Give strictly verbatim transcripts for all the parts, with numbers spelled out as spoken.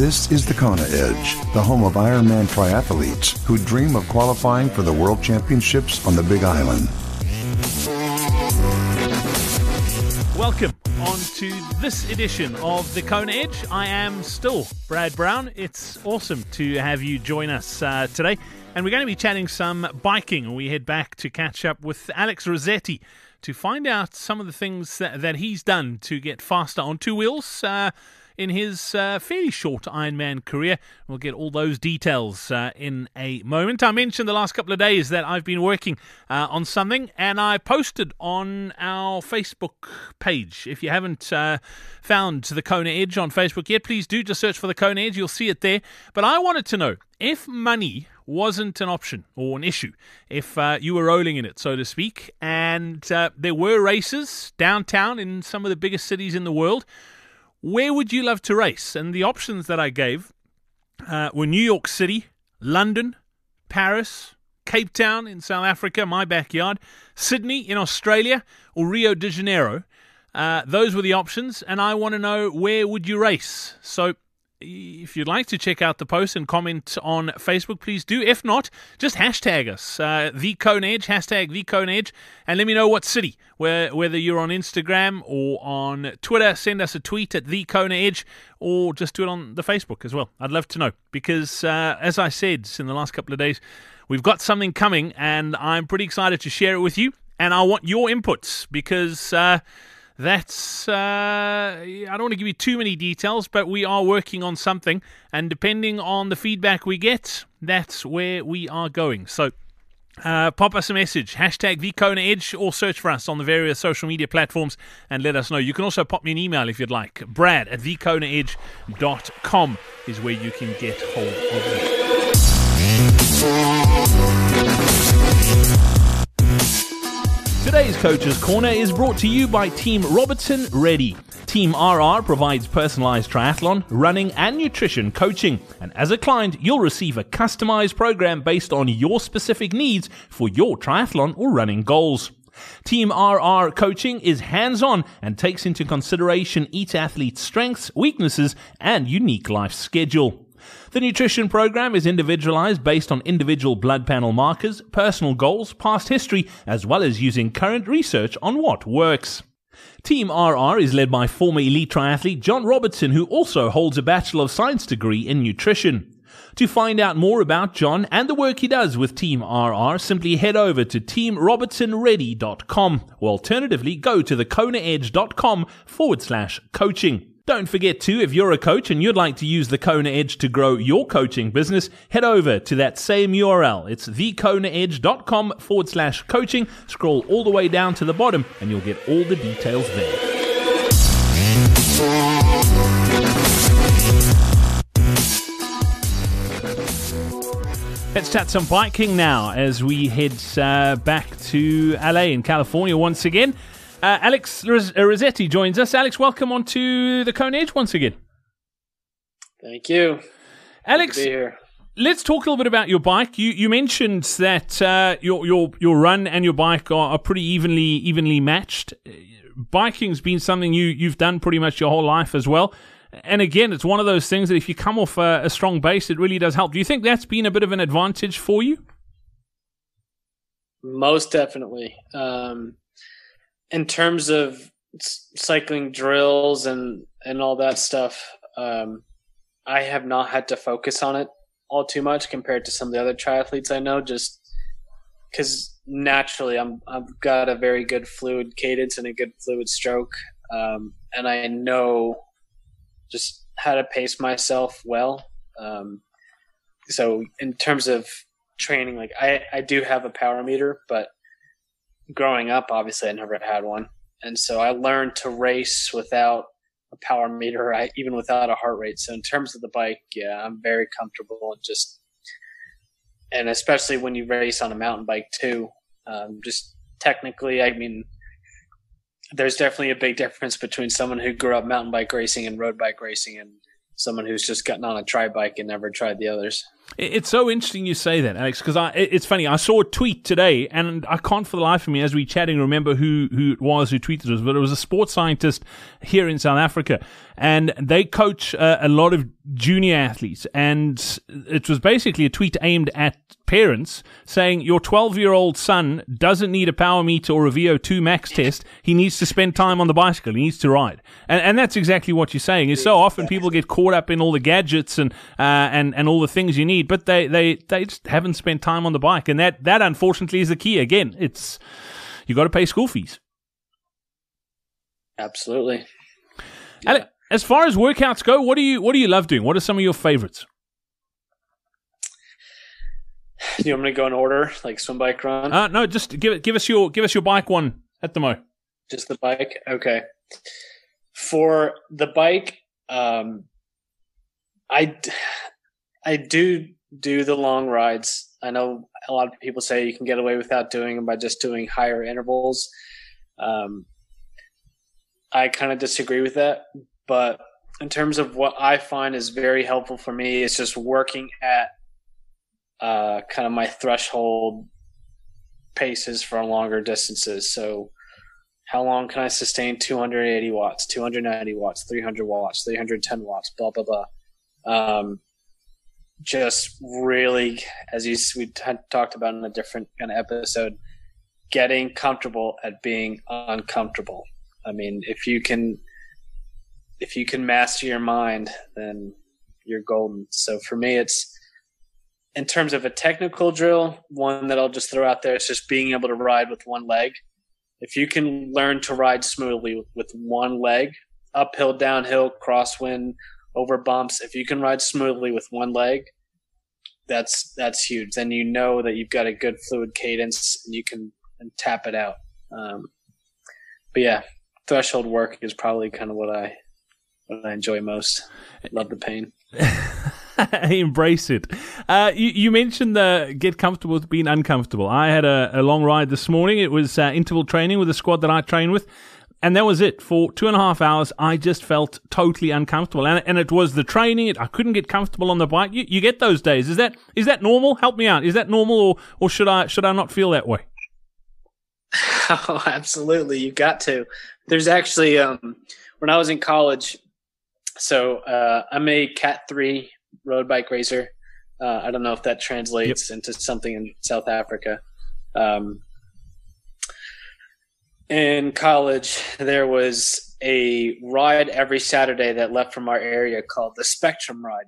This is the Kona Edge, the home of Ironman triathletes who dream of qualifying for the World Championships on the Big Island. Welcome on to this edition of the Kona Edge. I am still Brad Brown. It's awesome to have you join us uh, today. And we're going to be chatting some biking. We head back to catch up with Alex Rossetti to find out some of the things that, that he's done to get faster on two wheels uh, in his uh, fairly short Ironman career. We'll get all those details uh, in a moment. I mentioned the last couple of days that I've been working uh, on something, and I posted on our Facebook page. If you haven't uh, found the Kona Edge on Facebook yet, please do just search for the Kona Edge. You'll see it there. But I wanted to know if money wasn't an option or an issue, if uh, you were rolling in it, so to speak, and uh, there were races downtown in some of the biggest cities in the world, where would you love to race? And the options that I gave uh, were New York City, London, Paris, Cape Town in South Africa, my backyard, Sydney in Australia, or Rio de Janeiro. Uh, those were the options, and I want to know, where would you race? So if you'd like to check out the post and comment on Facebook, please do. If not, just hashtag us, uh, the Kona Edge, hashtag the Kona Edge, and let me know what city. Where, whether you're on Instagram or on Twitter, send us a tweet at the Kona Edge, or just do it on the Facebook as well. I'd love to know, because uh, as I said in the last couple of days, we've got something coming, and I'm pretty excited to share it with you. And I want your inputs, because Uh, That's, uh, I don't want to give you too many details, but we are working on something, and depending on the feedback we get, that's where we are going. So uh, pop us a message, hashtag the Kona Edge, or search for us on the various social media platforms and let us know. You can also pop me an email if you'd like. Brad at the kona edge dot com is where you can get hold of me. Today's Coach's Corner is brought to you by Team Robertson Ready. Team R R provides personalized triathlon, running, and nutrition coaching. And as a client, you'll receive a customized program based on your specific needs for your triathlon or running goals. Team R R coaching is hands-on and takes into consideration each athlete's strengths, weaknesses, and unique life schedule. The nutrition program is individualized based on individual blood panel markers, personal goals, past history, as well as using current research on what works. Team R R is led by former elite triathlete John Robertson, who also holds a Bachelor of Science degree in nutrition. To find out more about John and the work he does with Team R R, simply head over to team robertson ready dot com, or alternatively go to the kona edge dot com forward slash coaching. Don't forget to, if you're a coach and you'd like to use the Kona Edge to grow your coaching business, head over to that same U R L. It's the kona edge dot com forward slash coaching. Scroll all the way down to the bottom and you'll get all the details there. Let's chat some biking now as we head uh, back to L A in California once again. Uh, Alex Rossetti joins us. Alex, welcome on to the Kona Edge once again. Thank you. Alex, Good to be here. Let's talk a little bit about your bike. You you mentioned that uh, your your your run and your bike are, are pretty evenly evenly matched. Biking's been something you you've done pretty much your whole life as well. And again, it's one of those things that if you come off a, a strong base, it really does help. Do you think that's been a bit of an advantage for you? Most definitely. Um, in terms of cycling drills and, and all that stuff, um, I have not had to focus on it all too much compared to some of the other triathletes I know, just because naturally I'm, I've got a very good fluid cadence and a good fluid stroke. Um, and I know just how to pace myself well. Um, so in terms of training, like I, I do have a power meter, but growing up, obviously I never had one. And so I learned to race without a power meter, I, even without a heart rate. So in terms of the bike, yeah, I'm very comfortable and just, and especially when you race on a mountain bike too, um, just technically, I mean, there's definitely a big difference between someone who grew up mountain bike racing and road bike racing and someone who's just gotten on a tri bike and never tried the others. It's so interesting you say that, Alex, because I, it's funny. I saw a tweet today, and I can't for the life of me, as we chatting, remember who, who it was who tweeted this, but it was a sports scientist here in South Africa, and they coach uh, a lot of junior athletes, and it was basically a tweet aimed at parents saying, your twelve-year-old son doesn't need a power meter or a V O two max test. He needs to spend time on the bicycle. He needs to ride. And, and that's exactly what you're saying. Is so often people get caught up in all the gadgets and uh, and, and all the things you need, but they, they, they just haven't spent time on the bike. And that, that unfortunately is the key. Again, it's you got to pay school fees. Absolutely. Yeah. As far as workouts go, what do you what do you love doing? What are some of your favorites? Do you want me to go in order, like swim, bike, run? Uh, no, just give it. Give us your give us your bike one at the mo. Just the bike, okay. For the bike, um, I I do do the long rides. I know a lot of people say you can get away without doing them by just doing higher intervals. Um, I kind of disagree with that, but in terms of what I find is very helpful for me, is just working at Uh, kind of my threshold paces for longer distances. So how long can I sustain two hundred eighty watts, two hundred ninety watts, three hundred watts, three hundred ten watts, blah, blah, blah. Um, just really, as you, we t- talked about in a different kind of episode, getting comfortable at being uncomfortable. I mean, if you can, if you can master your mind, then you're golden. So for me, it's, in terms of a technical drill, one that I'll just throw out there is just being able to ride with one leg. If you can learn to ride smoothly with one leg, uphill, downhill, crosswind, over bumps, if you can ride smoothly with one leg, that's that's huge. Then you know that you've got a good fluid cadence and you can and tap it out. Um, but yeah, threshold work is probably kind of what I what I enjoy most. Love the pain. Embrace it. Uh, you, you mentioned the get comfortable with being uncomfortable. I had a, a long ride this morning. It was uh, interval training with the squad that I train with. And that was it. For two and a half hours, I just felt totally uncomfortable. And, and it was the training. It, I couldn't get comfortable on the bike. You, you get those days. Is that is that normal? Help me out. Is that normal, or, or should I should I not feel that way? Oh, absolutely. You've got to. There's actually, um, when I was in college, so uh, I'm a Cat three road bike racer. Uh, I don't know if that translates yep. into something in South Africa. Um, in college, there was a ride every Saturday that left from our area called the Spectrum Ride.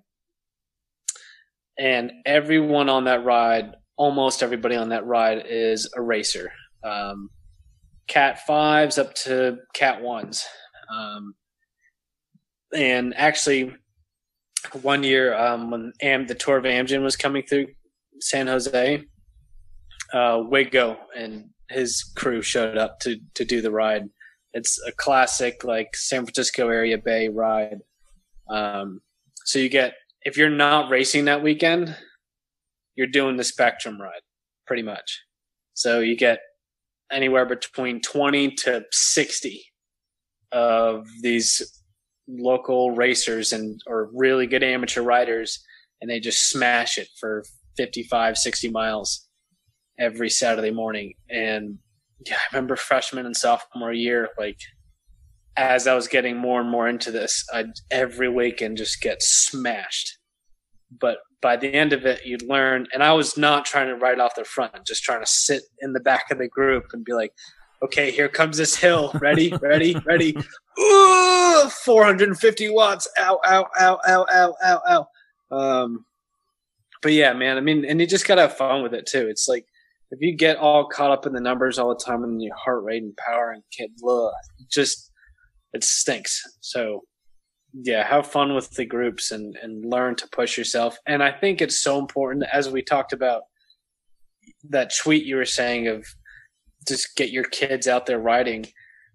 And everyone on that ride, almost everybody on that ride is a racer. Um, Cat fives up to Cat ones. Um, and actually, one year um, when Am, the Tour of Amgen was coming through San Jose, uh, Wigo and his crew showed up to, to do the ride. It's a classic, like, San Francisco area Bay ride. Um, so you get, if you're not racing that weekend, you're doing the Spectrum Ride, pretty much. So you get anywhere between twenty to sixty of these local racers and or really good amateur riders, and they just smash it for fifty-five, sixty miles every Saturday morning. And yeah, I remember freshman and sophomore year, like, as I was getting more and more into this, I'd every weekend just get smashed. But by the end of it, you'd learn, and I was not trying to ride off the front, just trying to sit in the back of the group and be like, okay, here comes this hill. Ready, ready, ready. Ooh, four hundred fifty watts. Ow, ow, ow, ow, ow, ow, ow. Um, but yeah, man, I mean, and you just got to have fun with it too. It's like, if you get all caught up in the numbers all the time and your heart rate and power and can't, ugh, just, it stinks. So yeah, have fun with the groups and, and learn to push yourself. And I think it's so important, as we talked about that tweet you were saying of just get your kids out there riding.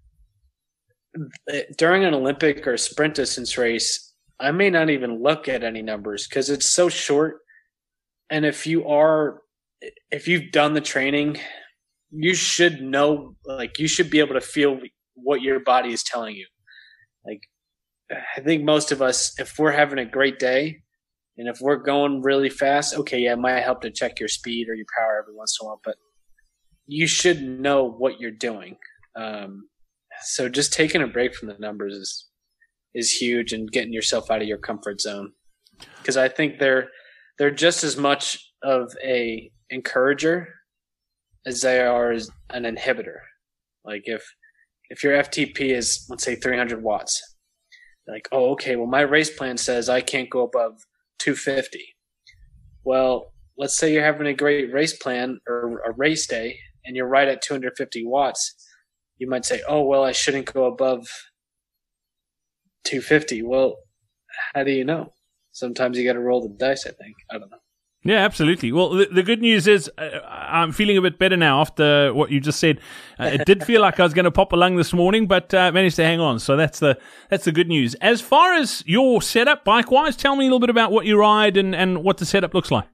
During an Olympic or sprint distance race, I may not even look at any numbers because it's so short. And if you are, if you've done the training, you should know, like, you should be able to feel what your body is telling you. Like, I think most of us, if we're having a great day And if we're going really fast, okay, yeah, it might help to check your speed or your power every once in a while, but you should know what you're doing. Um, so just taking a break from the numbers is is huge, and getting yourself out of your comfort zone. Because I think they're they're just as much of a encourager as they are as an inhibitor. Like if if your F T P is, let's say, three hundred watts, like, oh, okay, well, my race plan says I can't go above two fifty. Well, let's say you're having a great race plan or a race day, and you're right at two hundred fifty watts. You might say, oh, well, I shouldn't go above two fifty. Well, how do you know? Sometimes you got to roll the dice, I think. I don't know. Yeah, absolutely. Well, the, the good news is uh, I'm feeling a bit better now after what you just said. Uh, it did feel like I was going to pop a lung this morning, but uh, managed to hang on. So that's the that's the good news. As far as your setup, bike-wise, tell me a little bit about what you ride and, and what the setup looks like.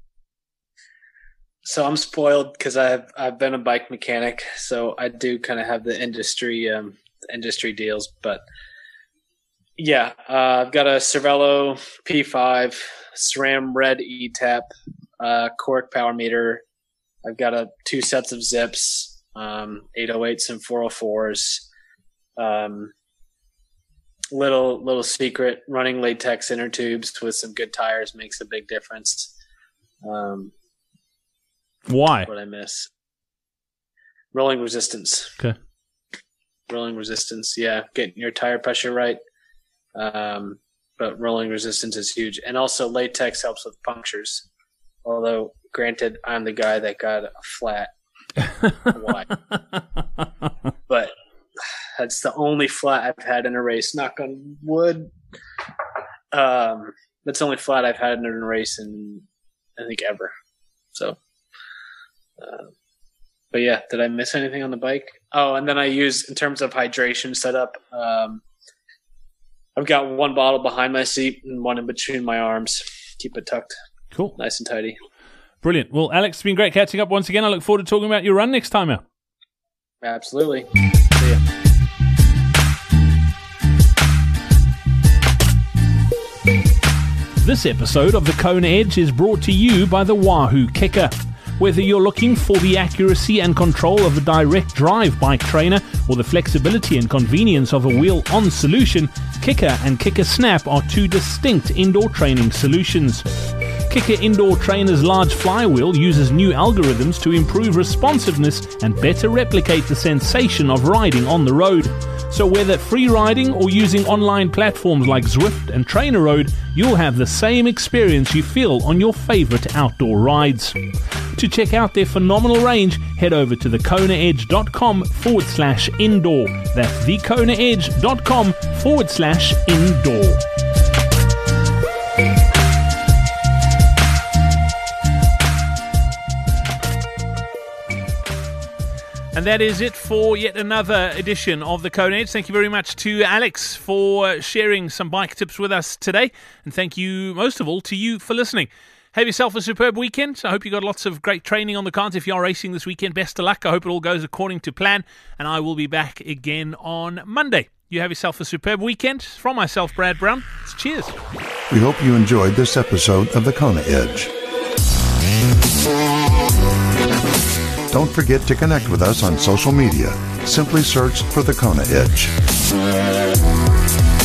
So I'm spoiled because I've I've been a bike mechanic, so I do kind of have the industry um, industry deals. But yeah, uh, I've got a Cervelo P five, SRAM Red E-Tap, uh, Cork power meter. I've got a two sets of zips, um, eight oh eights and four oh fours. Um, little little secret: running latex inner tubes with some good tires makes a big difference. Um, Why? What I miss? Rolling resistance. Okay. Rolling resistance. Yeah, getting your tire pressure right. Um, but rolling resistance is huge, and also latex helps with punctures. Although, granted, I'm the guy that got a flat. Why? But that's the only flat I've had in a race. Knock on wood. Um, that's the only flat I've had in a race in, I think, ever. So. Uh, but yeah, did I miss anything on the bike? Oh, and then I use, in terms of hydration setup, um, I've got one bottle behind my seat and one in between my arms. Keep it tucked. Cool. Nice and tidy. Brilliant. Well, Alex, it's been great catching up once again. I look forward to talking about your run next time out. Absolutely. See ya. This episode of the Kona Edge is brought to you by the Wahoo Kicker. Whether you're looking for the accuracy and control of a direct drive bike trainer or the flexibility and convenience of a wheel-on solution, Kicker and Kicker Snap are two distinct indoor training solutions. Kicker Indoor Trainer's large flywheel uses new algorithms to improve responsiveness and better replicate the sensation of riding on the road. So whether free riding or using online platforms like Zwift and TrainerRoad, you'll have the same experience you feel on your favorite outdoor rides. To check out their phenomenal range, head over to thekonaedge.com forward slash indoor. That's thekonaedge.com forward slash indoor. And that is it for yet another edition of the Kona Edge. Thank you very much to Alex for sharing some bike tips with us today. And thank you, most of all, to you for listening. Have yourself a superb weekend. I hope you got lots of great training on the cards. If you are racing this weekend, best of luck. I hope it all goes according to plan. And I will be back again on Monday. You have yourself a superb weekend. From myself, Brad Brown, it's cheers. We hope you enjoyed this episode of the Kona Edge. Don't forget to connect with us on social media. Simply search for the Kona Edge.